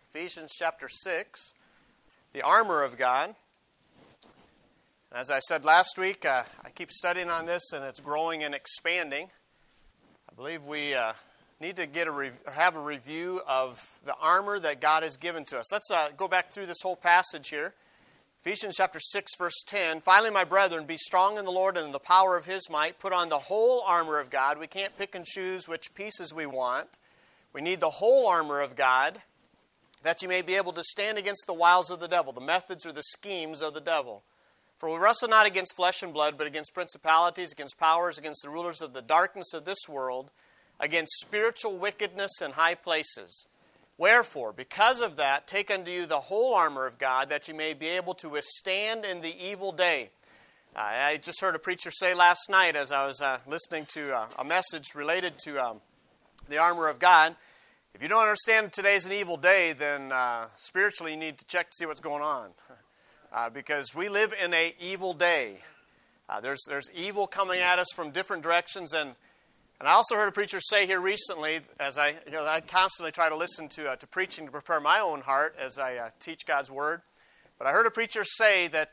Ephesians chapter 6, the armor of God. As I said last week, I keep studying on this, and it's growing and expanding. I believe we need to have a review of the armor that God has given to us. Let's go back through this whole passage here. Ephesians chapter 6, verse 10. Finally, my brethren, be strong in the Lord and in the power of His might. Put on the whole armor of God. We can't pick and choose which pieces we want. We need the whole armor of God, that you may be able to stand against the wiles of the devil, the methods or the schemes of the devil. For we wrestle not against flesh and blood, but against principalities, against powers, against the rulers of the darkness of this world, against spiritual wickedness in high places. Wherefore, because of that, take unto you the whole armor of God, that you may be able to withstand in the evil day. I just heard a preacher say last night as I was listening to a message related to the armor of God. If you don't understand today's an evil day, then spiritually you need to check to see what's going on. Because we live in an evil day. There's evil coming at us from different directions. And I also heard a preacher say here recently, as I constantly try to listen to preaching to prepare my own heart as I teach God's Word. But I heard a preacher say that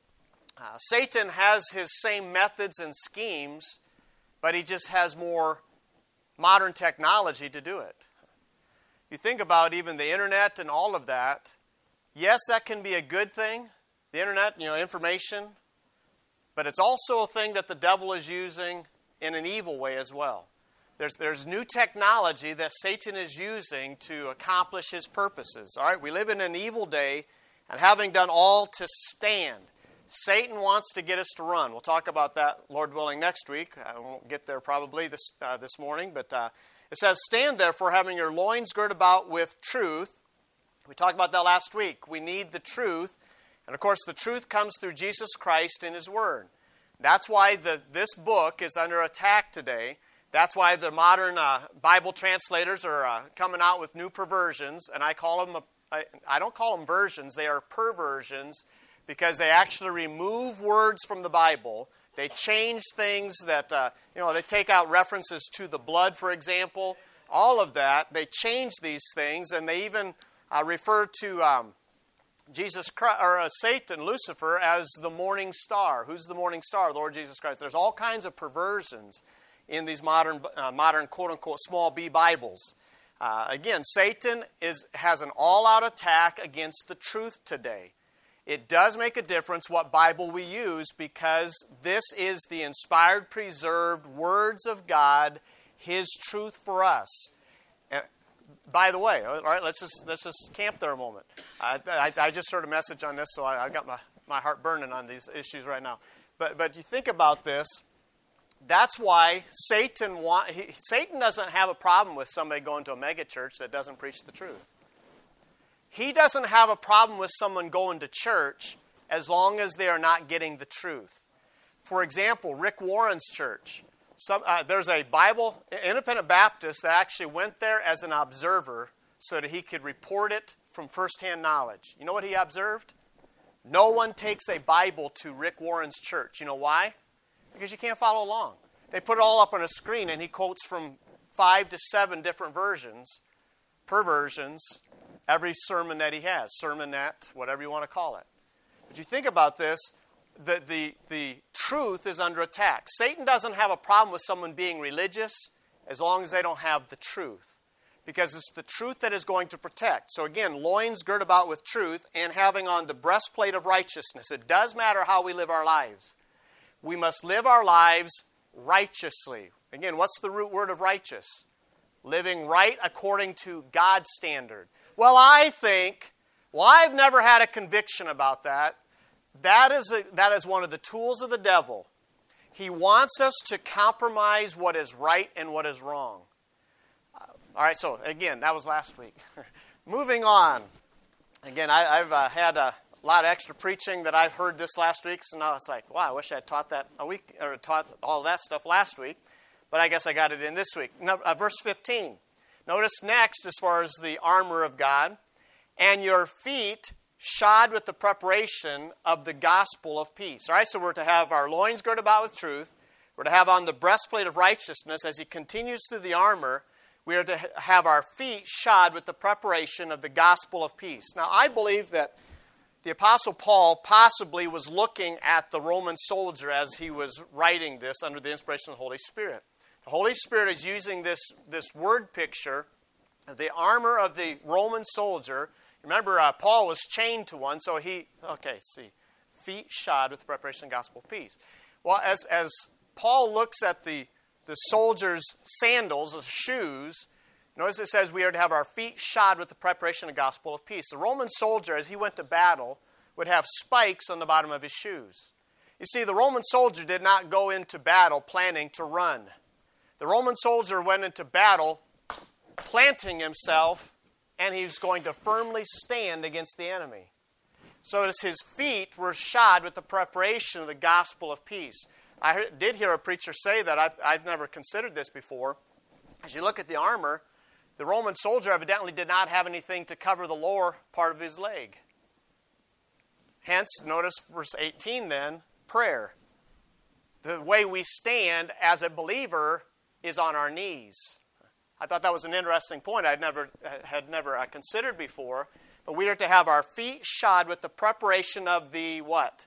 Satan has his same methods and schemes, but he just has more modern technology to do it. You think about even the internet and all of that. Yes, that can be a good thing, the internet, information. But it's also a thing that the devil is using in an evil way as well. There's new technology that Satan is using to accomplish his purposes. All right, we live in an evil day, and having done all to stand, Satan wants to get us to run. We'll talk about that, Lord willing, next week. I won't get there probably this morning, but it says, "Stand therefore, having your loins girt about with truth." We talked about that last week. We need the truth, and of course, the truth comes through Jesus Christ and His Word. That's why this book is under attack today. That's why the modern Bible translators are coming out with new perversions, and I don't call them versions, they are perversions, because they actually remove words from the Bible. They change things that, they take out references to the blood, for example. All of that, they change these things, and they even refer to Jesus Christ, or Satan, Lucifer, as the morning star. Who's the morning star? The Lord Jesus Christ. There's all kinds of perversions in these modern quote-unquote small b Bibles. Again, Satan has an all-out attack against the truth today. It does make a difference what Bible we use, because this is the inspired, preserved words of God, His truth for us. And by the way, all right, let's just camp there a moment. I just heard a message on this, so I got my heart burning on these issues right now. But you think about this. That's why Satan doesn't have a problem with somebody going to a megachurch that doesn't preach the truth. He doesn't have a problem with someone going to church as long as they are not getting the truth. For example, Rick Warren's church. There's a Bible independent Baptist that actually went there as an observer so that he could report it from firsthand knowledge. You know what he observed? No one takes a Bible to Rick Warren's church. You know why? Because you can't follow along. They put it all up on a screen, and he quotes from 5 to 7 different perversions, every sermon that he has, sermonette, whatever you want to call it. But you think about this, the truth is under attack. Satan doesn't have a problem with someone being religious as long as they don't have the truth, because it's the truth that is going to protect. So again, loins girt about with truth and having on the breastplate of righteousness. It does matter how we live our lives. We must live our lives righteously. Again, what's the root word of righteous? Living right according to God's standard. Well, I've never had a conviction about that. That is one of the tools of the devil. He wants us to compromise what is right and what is wrong. All right, so again, that was last week. Moving on. Again, I've had a lot of extra preaching that I've heard this last week, so now it's like, wow, I wish I had taught that taught all that stuff last week. But I guess I got it in this week. Verse 15. Notice next, as far as the armor of God, and your feet shod with the preparation of the gospel of peace. All right, so we're to have our loins girded about with truth. We're to have on the breastplate of righteousness. As he continues through the armor, we are to have our feet shod with the preparation of the gospel of peace. Now, I believe that the Apostle Paul possibly was looking at the Roman soldier as he was writing this under the inspiration of the Holy Spirit. The Holy Spirit is using this word picture of the armor of the Roman soldier. Remember, Paul was chained to one, so feet shod with the preparation of the gospel of peace. Well, as Paul looks at the soldier's sandals, the shoes, notice it says we are to have our feet shod with the preparation of the gospel of peace. The Roman soldier, as he went to battle, would have spikes on the bottom of his shoes. You see, the Roman soldier did not go into battle planning to run. The Roman soldier went into battle planting himself, and he was going to firmly stand against the enemy. So as his feet were shod with the preparation of the gospel of peace. I did hear a preacher say that. I've never considered this before. As you look at the armor, the Roman soldier evidently did not have anything to cover the lower part of his leg. Hence, notice verse 18 then, prayer. The way we stand as a believer is on our knees. I thought that was an interesting point I had never considered before. But we are to have our feet shod with the preparation of the what?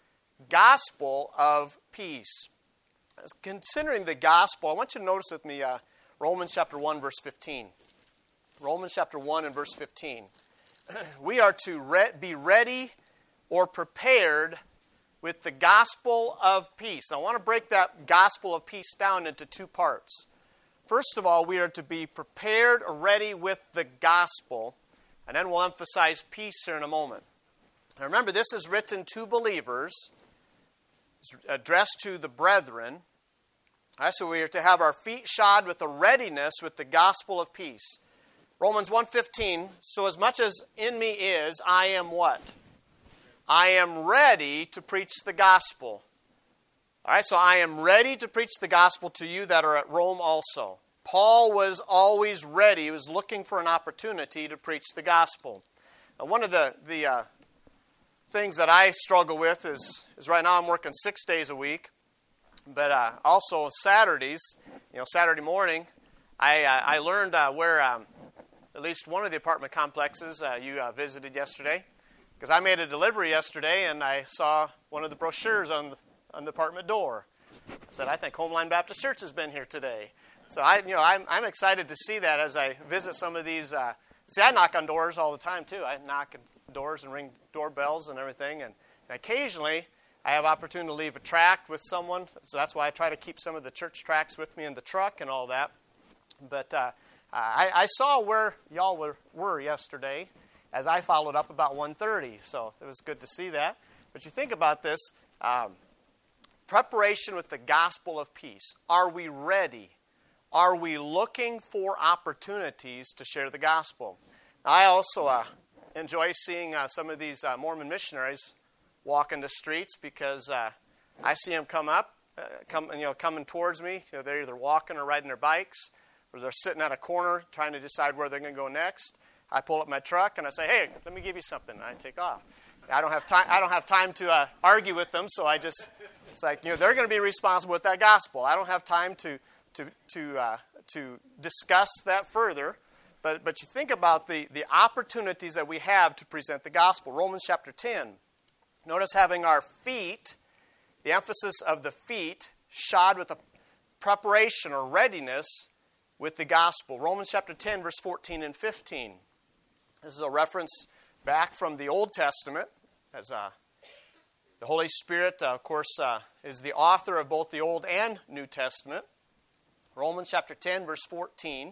Gospel of peace. Considering the gospel, I want you to notice with me Romans chapter 1, verse 15. Romans chapter 1 and verse 15. We are to be ready or prepared with the gospel of peace. Now, I want to break that gospel of peace down into two parts. First of all, we are to be prepared or ready with the gospel, and then we'll emphasize peace here in a moment. Now, remember, this is written to believers. It's addressed to the brethren. All right, so we are to have our feet shod with a readiness with the gospel of peace. Romans 1:15, so as much as in me is, I am what? I am ready to preach the gospel. All right, so I am ready to preach the gospel to you that are at Rome also. Paul was always ready. He was looking for an opportunity to preach the gospel. Now, one of the things that I struggle with is right now I'm working 6 days a week, but also Saturdays. Saturday morning, I learned where at least one of the apartment complexes you visited yesterday, because I made a delivery yesterday and I saw one of the brochures on the apartment door. I said, I think Homeline Baptist Church has been here today. So I'm excited to see that as I visit some of these. I knock on doors all the time too. I knock on doors and ring doorbells and everything, and occasionally I have opportunity to leave a tract with someone. So that's why I try to keep some of the church tracts with me in the truck and all that. But I saw where y'all were yesterday as I followed up about 1:30. So it was good to see that. But you think about this. Preparation with the gospel of peace. Are we ready? Are we looking for opportunities to share the gospel? I also enjoy seeing some of these Mormon missionaries walking the streets because I see them coming towards me. They're either walking or riding their bikes, or they're sitting at a corner trying to decide where they're going to go next. I pull up my truck and I say, "Hey, let me give you something," and I take off. I don't have time to argue with them, so I just it's like they're going to be responsible with that gospel. I don't have time to discuss that further, but you think about the opportunities that we have to present the gospel. Romans chapter 10. Notice having our feet, the emphasis of the feet, shod with a preparation or readiness with the gospel. Romans chapter 10, verse 14 and 15. This is a reference back from the Old Testament, as the Holy Spirit, of course, is the author of both the Old and New Testament. Romans chapter 10, verse 14.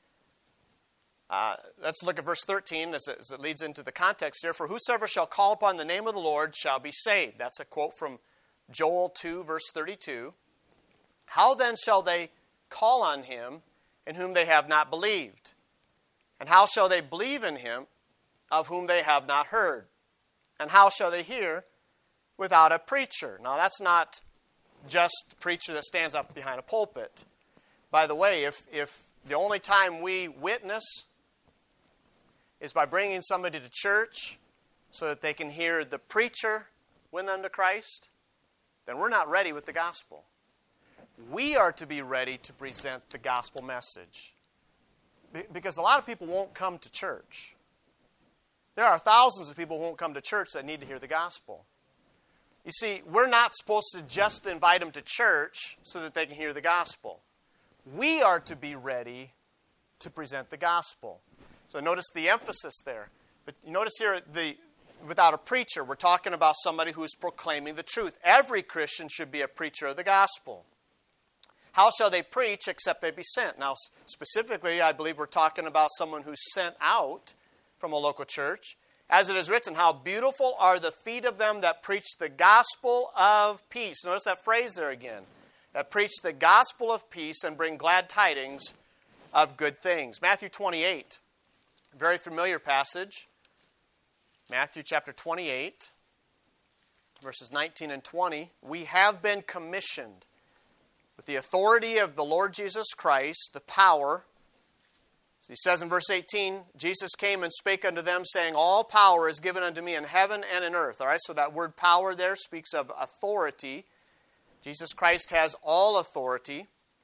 Let's look at verse 13 as it leads into the context here. For whosoever shall call upon the name of the Lord shall be saved. That's a quote from Joel 2, verse 32. How then shall they call on him in whom they have not believed? And how shall they believe in him of whom they have not heard? And how shall they hear without a preacher? Now, that's not just the preacher that stands up behind a pulpit. By the way, if the only time we witness is by bringing somebody to church so that they can hear the preacher win unto Christ, then we're not ready with the gospel. We are to be ready to present the gospel message. Because a lot of people won't come to church. There are thousands of people who won't come to church that need to hear the gospel. You see, we're not supposed to just invite them to church so that they can hear the gospel. We are to be ready to present the gospel. So notice the emphasis there. But you notice here, without a preacher, we're talking about somebody who is proclaiming the truth. Every Christian should be a preacher of the gospel. How shall they preach except they be sent? Now, specifically, I believe we're talking about someone who's sent out from a local church. As it is written, how beautiful are the feet of them that preach the gospel of peace. Notice that phrase there again. That preach the gospel of peace and bring glad tidings of good things. Matthew 28, very familiar passage. Matthew chapter 28, verses 19 and 20. We have been commissioned with the authority of the Lord Jesus Christ, the power. He says in verse 18, Jesus came and spake unto them, saying, all power is given unto me in heaven and in earth. All right, so that word power there speaks of authority. Jesus Christ has all authority.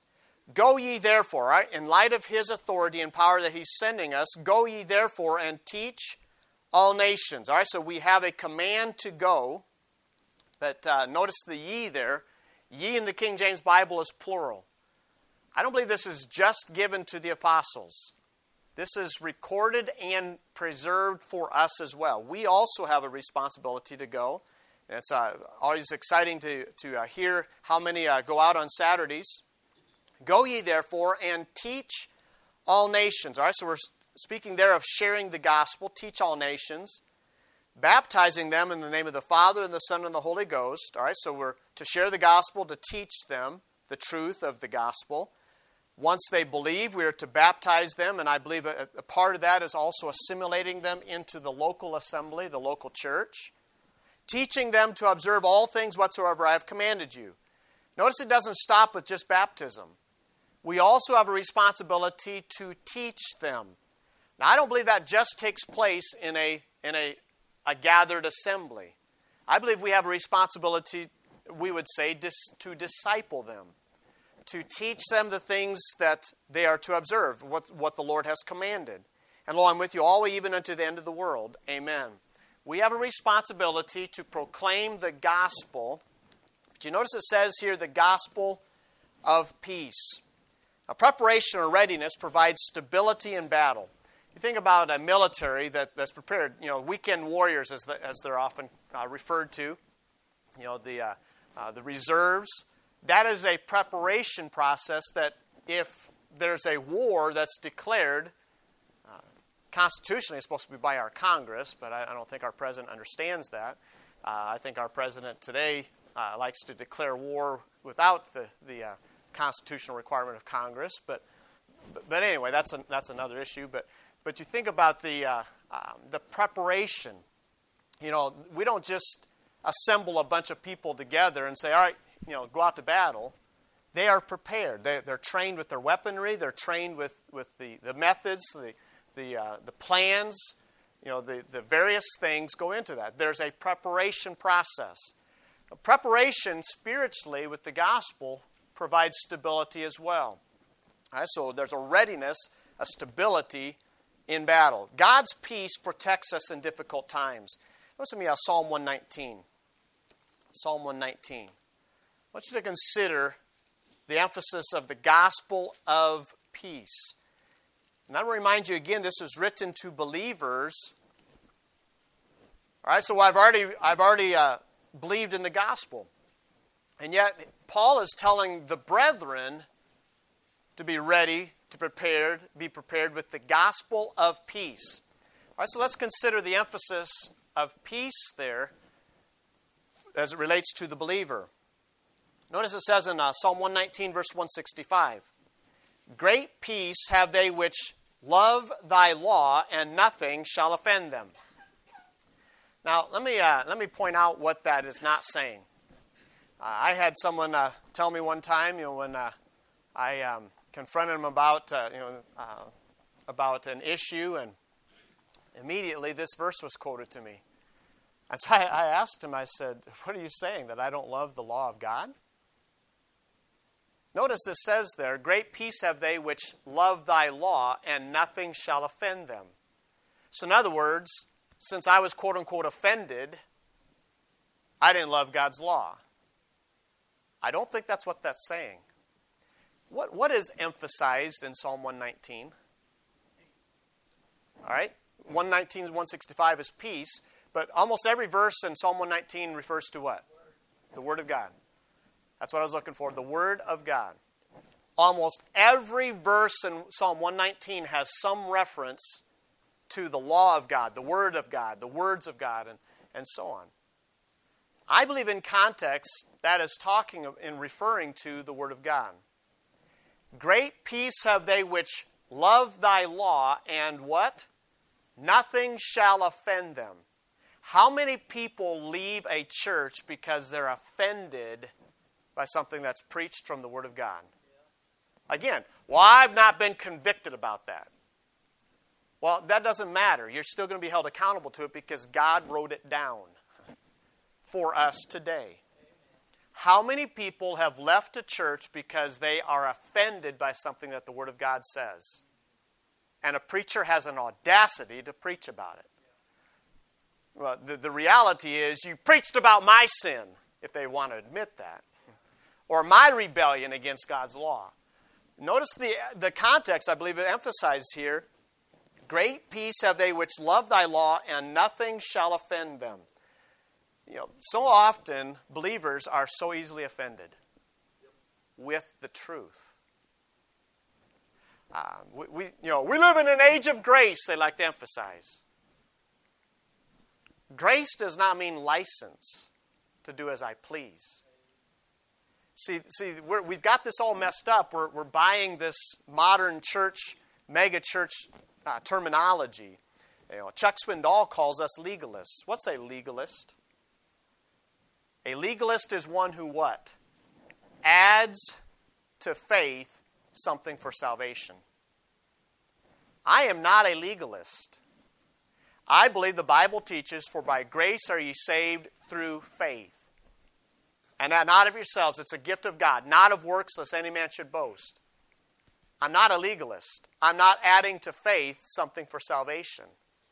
Go ye therefore, right, in light of his authority and power that he's sending us, go ye therefore and teach all nations. All right, so we have a command to go. But notice the ye there. Ye in the King James Bible is plural. I don't believe this is just given to the apostles. This is recorded and preserved for us as well. We also have a responsibility to go. And it's always exciting to hear how many go out on Saturdays. Go ye therefore and teach all nations. All right, so we're speaking there of sharing the gospel. Teach all nations. Baptizing them in the name of the Father and the Son and the Holy Ghost. All right, so we're to share the gospel, to teach them the truth of the gospel. Once they believe, we are to baptize them, and I believe a part of that is also assimilating them into the local assembly, the local church. Teaching them to observe all things whatsoever I have commanded you. Notice it doesn't stop with just baptism. We also have a responsibility to teach them. Now, I don't believe that just takes place in a gathered assembly. I believe we have a responsibility, we would say, to disciple them, to teach them the things that they are to observe, what the Lord has commanded. And lo, I'm with you always, even unto the end of the world. Amen. We have a responsibility to proclaim the gospel. But you notice it says here, the gospel of peace. Now, preparation or readiness provides stability in battle. You think about a military that's prepared, weekend warriors as they're often referred to, the reserves. That is a preparation process that if there's a war that's declared, constitutionally it's supposed to be by our Congress, but I don't think our president understands that. I think our president today likes to declare war without the constitutional requirement of Congress. But anyway, that's another issue. But you think about the preparation. We don't just assemble a bunch of people together and say, all right, go out to battle. They are prepared. They're trained with their weaponry. They're trained with the methods, the plans. The various things go into that. There's a preparation process. Preparation spiritually with the gospel provides stability as well. All right, so there's a readiness, a stability in battle. God's peace protects us in difficult times. Listen to me, Psalm 119. Psalm 119. I want you to consider the emphasis of the gospel of peace. And I will remind you again, this is written to believers. All right, so I've already believed in the gospel. And yet, Paul is telling the brethren to be ready, be prepared with the gospel of peace. All right, so let's consider the emphasis of peace there as it relates to the believer. Notice it says in Psalm 119, verse 165, great peace have they which love thy law, and nothing shall offend them. Now, let me point out what that is not saying. I had someone tell me one time, when I confronted him about an issue, and immediately this verse was quoted to me. And so I asked him, I said, what are you saying, that I don't love the law of God? Notice it says there, great peace have they which love thy law, and nothing shall offend them. So in other words, since I was quote-unquote offended, I didn't love God's law. I don't think that's what that's saying. What is emphasized in Psalm 119? All right, 119 and 165 is peace, but almost every verse in Psalm 119 refers to what? The Word of God. That's what I was looking for, the Word of God. Almost every verse in Psalm 119 has some reference to the law of God, the Word of God, the words of God, and so on. I believe in context that is talking and referring to the Word of God. Great peace have they which love thy law, and what? Nothing shall offend them. How many people leave a church because they're offended by something that's preached from the Word of God? Again, well, I've not been convicted about that. Well, that doesn't matter. You're still going to be held accountable to it because God wrote it down for us today. How many people have left a church because they are offended by something that the Word of God says? And a preacher has an audacity to preach about it. Well, the reality is you preached about my sin, if they want to admit that, or my rebellion against God's law. Notice the context, I believe it emphasizes here. Great peace have they which love thy law, and nothing shall offend them. So often believers are so easily offended with the truth. We live in an age of grace, they like to emphasize. Grace does not mean license to do as I please. See, we've got this all messed up. We're buying this modern church, mega church terminology. Chuck Swindoll calls us legalists. What's a legalist? A legalist is one who what? Adds to faith something for salvation. I am not a legalist. I believe the Bible teaches, for by grace are ye saved through faith. And that not of yourselves, it's a gift of God, not of works, lest any man should boast. I'm not a legalist. I'm not adding to faith something for salvation.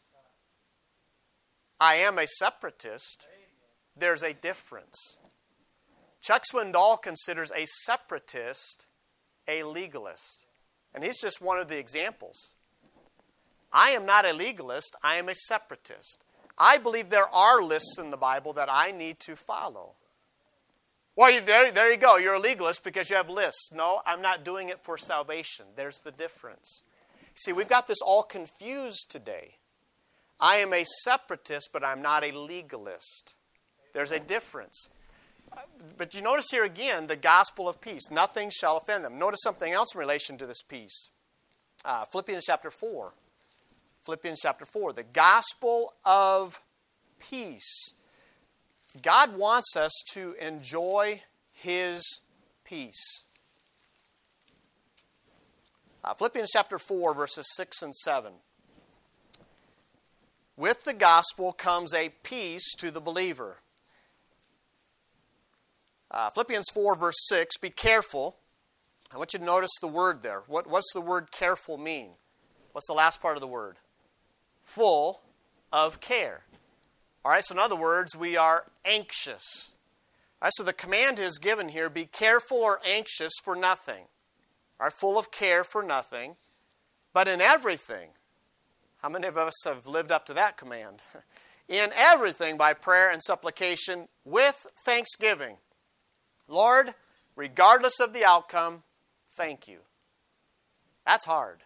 I am a separatist. There's a difference. Chuck Swindoll considers a separatist a legalist. And he's just one of the examples. I am not a legalist. I am a separatist. I believe there are lists in the Bible that I need to follow. Well, there you go. You're a legalist because you have lists. No, I'm not doing it for salvation. There's the difference. See, we've got this all confused today. I am a separatist, but I'm not a legalist. There's a difference. But you notice here again, the gospel of peace. Nothing shall offend them. Notice something else in relation to this peace. Philippians chapter 4. Philippians chapter 4. The gospel of peace. God wants us to enjoy His peace. Philippians chapter 4, verses 6 and 7. With the gospel comes a peace to the believer. Philippians 4, verse 6, be careful. I want you to notice the word there. What's the word careful mean? What's the last part of the word? Full of care. All right, so in other words, we are anxious. All right, so the command is given here, be careful or anxious for nothing. All right, full of care for nothing, but in everything. How many of us have lived up to that command? In everything by prayer and supplication with thanksgiving. Lord, regardless of the outcome, thank you. That's hard.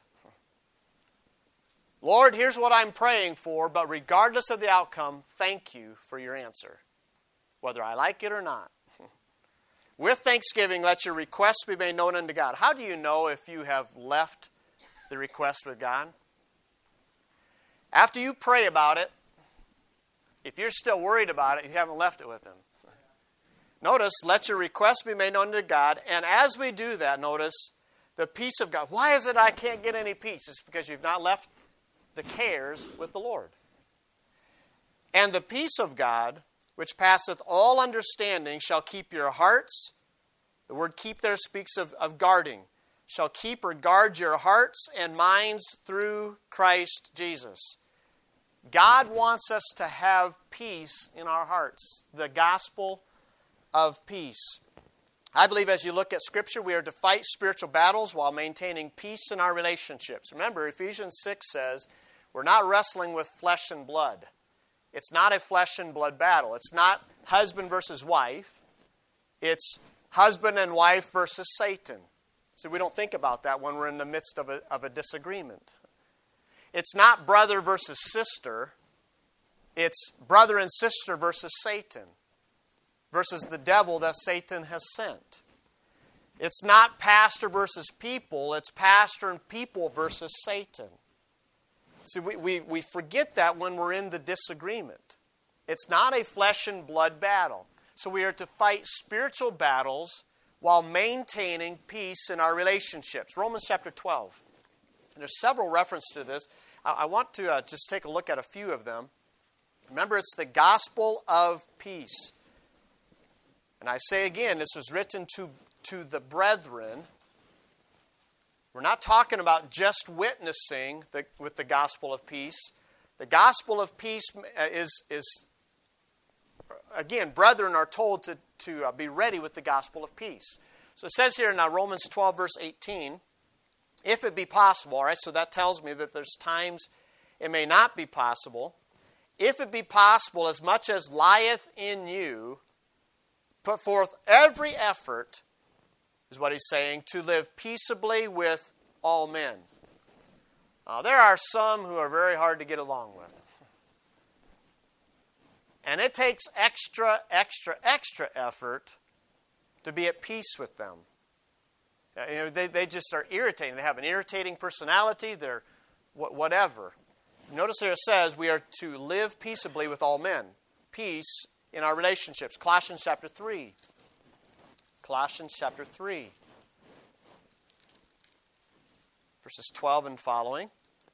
Lord, here's what I'm praying for, but regardless of the outcome, thank you for your answer, whether I like it or not. With thanksgiving, let your requests be made known unto God. How do you know if you have left the request with God? After you pray about it, if you're still worried about it, you haven't left it with Him. Notice, let your requests be made known to God, and as we do that, notice, the peace of God. Why is it I can't get any peace? It's because you've not left the cares with the Lord. And the peace of God, which passeth all understanding, shall keep your hearts The word keep there speaks of guarding. Shall keep or guard your hearts and minds through Christ Jesus. God wants us to have peace in our hearts. The gospel of peace. I believe as you look at Scripture, we are to fight spiritual battles while maintaining peace in our relationships. Remember, Ephesians 6 says, we're not wrestling with flesh and blood. It's not a flesh and blood battle. It's not husband versus wife. It's husband and wife versus Satan. So we don't think about that when we're in the midst of a disagreement. It's not brother versus sister. It's brother and sister versus Satan, versus the devil that Satan has sent. It's not pastor versus people. It's pastor and people versus Satan. See, we forget that when we're in the disagreement. It's not a flesh and blood battle. So we are to fight spiritual battles while maintaining peace in our relationships. Romans chapter 12. And there's several references to this. I want to just take a look at a few of them. Remember, it's the gospel of peace. And I say again, this was written to the brethren. We're not talking about just witnessing with the gospel of peace. The gospel of peace is again, brethren are told to be ready with the gospel of peace. So it says here in Romans 12, verse 18, if it be possible, all right, so that tells me that there's times it may not be possible. If it be possible, as much as lieth in you, put forth every effort, is what he's saying, to live peaceably with all men. Now, there are some who are very hard to get along with. And it takes extra effort to be at peace with them. You know, they just are irritating. They have an irritating personality. They're whatever. Notice here it says we are to live peaceably with all men. Peace in our relationships. Colossians chapter 3. Colossians chapter 3. Verses 12 and following.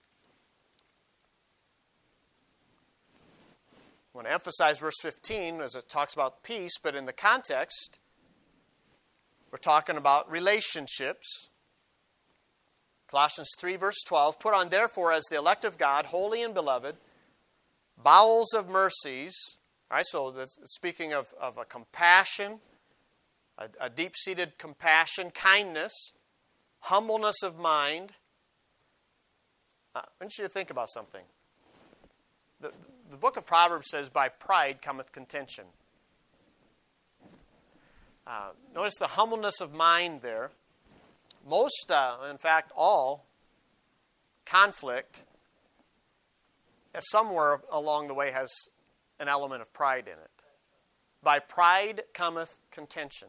I want to emphasize verse 15 as it talks about peace, but in the context, we're talking about relationships. Colossians 3, verse 12, put on therefore as the elect of God, holy and beloved, bowels of mercies. All right, so speaking of a compassion, a deep-seated compassion, kindness, humbleness of mind. I want you to think about something. The book of Proverbs says, by pride cometh contention. Notice the humbleness of mind there. Most, in fact, all conflict somewhere along the way has an element of pride in it. By pride cometh contention.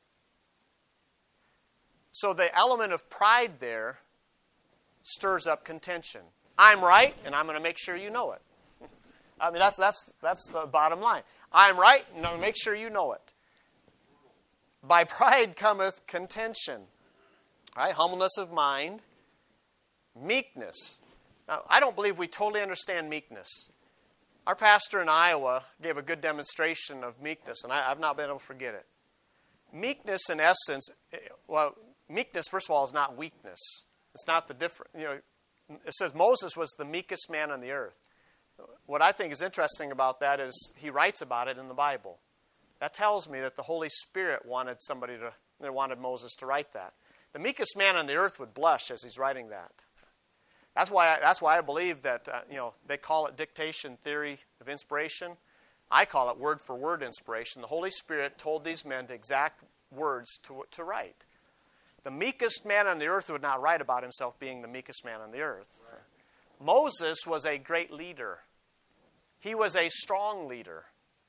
So the element of pride there stirs up contention. I'm right, and I'm going to make sure you know it. I mean, that's the bottom line. I'm right, and I'm going to make sure you know it. By pride cometh contention. All right, humbleness of mind, meekness. Now, I don't believe we totally understand meekness. Our pastor in Iowa gave a good demonstration of meekness, and I've not been able to forget it. Meekness, in essence, meekness, first of all, is not weakness. It's not the different. It says Moses was the meekest man on the earth. What I think is interesting about that is he writes about it in the Bible. That tells me that the Holy Spirit wanted Moses to write that. The meekest man on the earth would blush as he's writing that. That's why I believe that they call it dictation theory of inspiration. I call it word for word inspiration. The Holy Spirit told these men the exact words to write. The meekest man on the earth would not write about himself being the meekest man on the earth. Right. Moses was a great leader. He was a strong leader.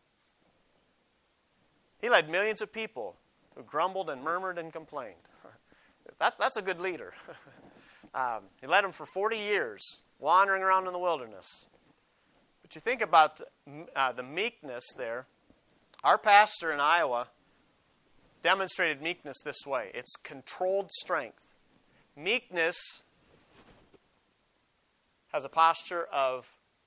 He led millions of people who grumbled and murmured and complained. That's a good leader. He led them for 40 years, wandering around in the wilderness. But you think about the meekness there. Our pastor in Iowa demonstrated meekness this way. It's controlled strength. Meekness has a posture of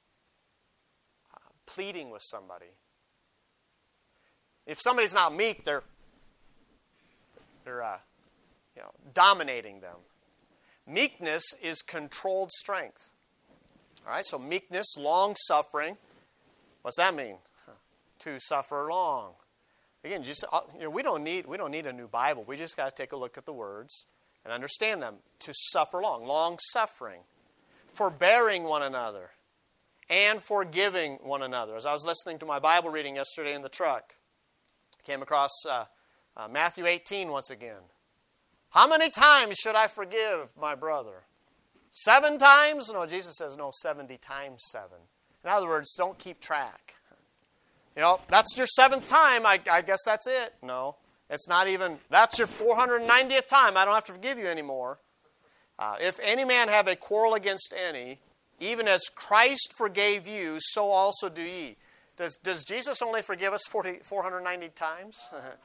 pleading with somebody. If somebody's not meek, dominating them. Meekness is controlled strength. All right, so meekness, long-suffering. What's that mean? To suffer long. Again, we don't need a new Bible. We just got to take a look at the words and understand them. To suffer long, long-suffering, forbearing one another, and forgiving one another. As I was listening to my Bible reading yesterday in the truck, I came across Matthew 18 once again. How many times should I forgive my brother? 7 times? No, Jesus says, no, 70 times 7. In other words, don't keep track. That's your 7th time. I guess that's it. No, it's not even, that's your 490th time. I don't have to forgive you anymore. If any man have a quarrel against any, even as Christ forgave you, so also do ye. Does Jesus only forgive us 490 times?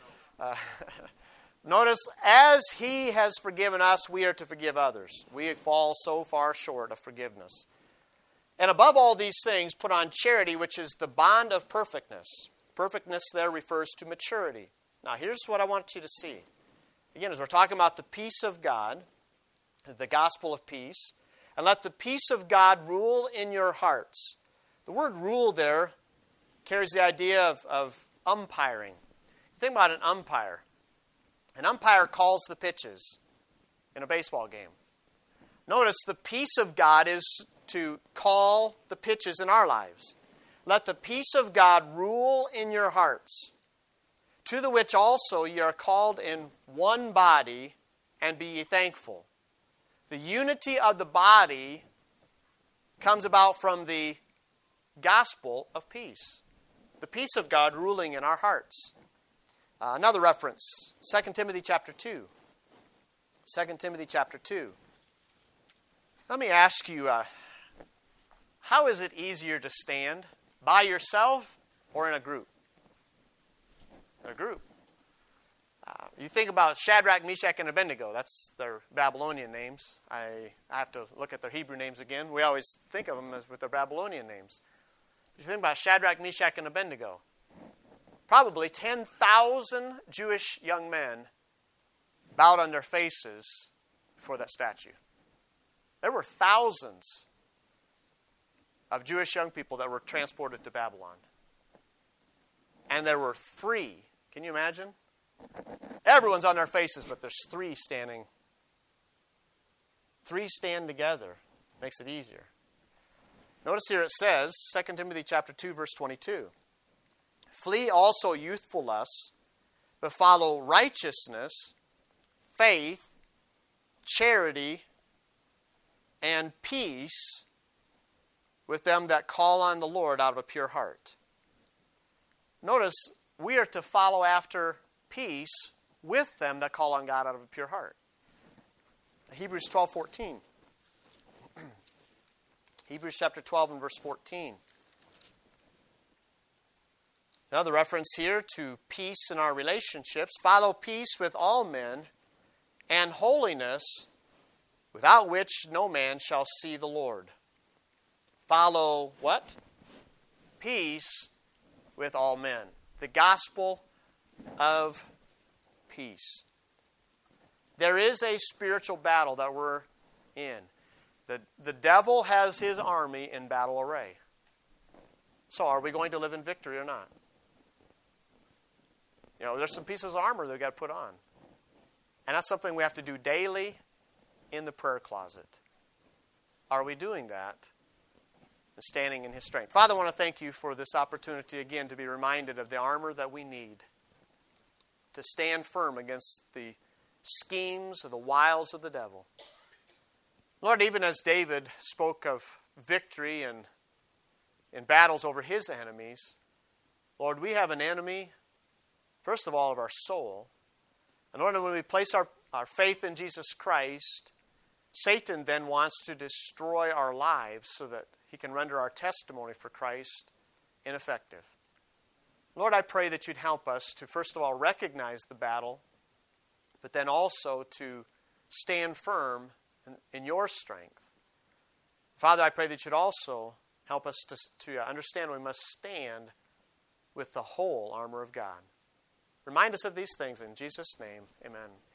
Notice, as He has forgiven us, we are to forgive others. We fall so far short of forgiveness. And above all these things, put on charity, which is the bond of perfectness. Perfectness there refers to maturity. Now, here's what I want you to see. Again, as we're talking about the peace of God, the gospel of peace, and let the peace of God rule in your hearts. The word rule there carries the idea of umpiring. Think about an umpire. An umpire calls the pitches in a baseball game. Notice the peace of God is to call the pitches in our lives. Let the peace of God rule in your hearts, to the which also ye are called in one body, and be ye thankful. The unity of the body comes about from the gospel of peace. The peace of God ruling in our hearts. Another reference, 2 Timothy chapter 2. 2 Timothy chapter 2. Let me ask you, how is it easier to stand? By yourself or in a group? In a group. You think about Shadrach, Meshach, and Abednego. That's their Babylonian names. I have to look at their Hebrew names again. We always think of them as with their Babylonian names. You think about Shadrach, Meshach, and Abednego. Probably 10,000 Jewish young men bowed on their faces before that statue. There were thousands of Jewish young people that were transported to Babylon. And there were 3. Can you imagine? Everyone's on their faces, but there's 3 standing. 3 stand together. Makes it easier. Notice here it says, 2 Timothy chapter 2, verse 22. Flee also youthful lusts, but follow righteousness, faith, charity, and peace with them that call on the Lord out of a pure heart. Notice, we are to follow after peace with them that call on God out of a pure heart. Hebrews 12:14. Hebrews chapter 12 and verse 14. Another reference here to peace in our relationships. Follow peace with all men and holiness, without which no man shall see the Lord. Follow what? Peace with all men. The gospel of peace. There is a spiritual battle that we're in. The devil has his army in battle array. So are we going to live in victory or not? There's some pieces of armor that we've got to put on. And that's something we have to do daily in the prayer closet. Are we doing that? And standing in His strength. Father, I want to thank You for this opportunity again to be reminded of the armor that we need to stand firm against the schemes or the wiles of the devil. Lord, even as David spoke of victory and in battles over his enemies, Lord, we have an enemy, first of all, of our soul. And Lord, when we place our faith in Jesus Christ, Satan then wants to destroy our lives so that he can render our testimony for Christ ineffective. Lord, I pray that You'd help us to, first of all, recognize the battle, but then also to stand firm in Your strength. Father, I pray that You'd also help us to understand we must stand with the whole armor of God. Remind us of these things in Jesus' name. Amen.